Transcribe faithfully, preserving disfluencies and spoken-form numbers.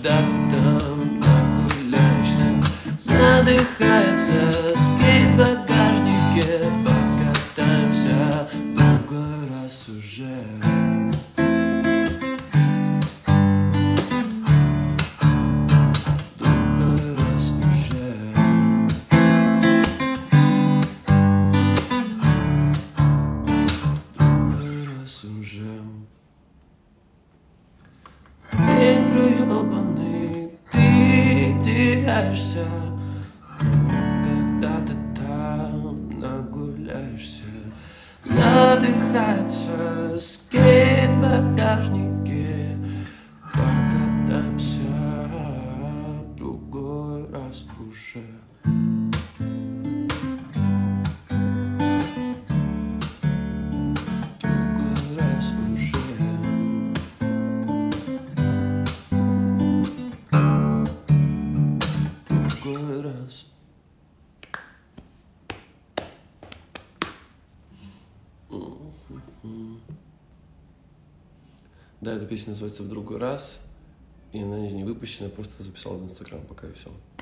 когда ты там нагуляешься. Задыхается скейт в багажнике, покатаемся в другой раз уже. Другой раз уже. Другой раз уже. День проебанный, ты теряешься, когда ты там нагуляешься. Надыхается скейт в багажнике, покатаемся другой раз уже. Другой раз уже. Другой раз. Да, эта песня называется «В другой раз», и она не выпущена, просто записал в Инстаграм пока и все.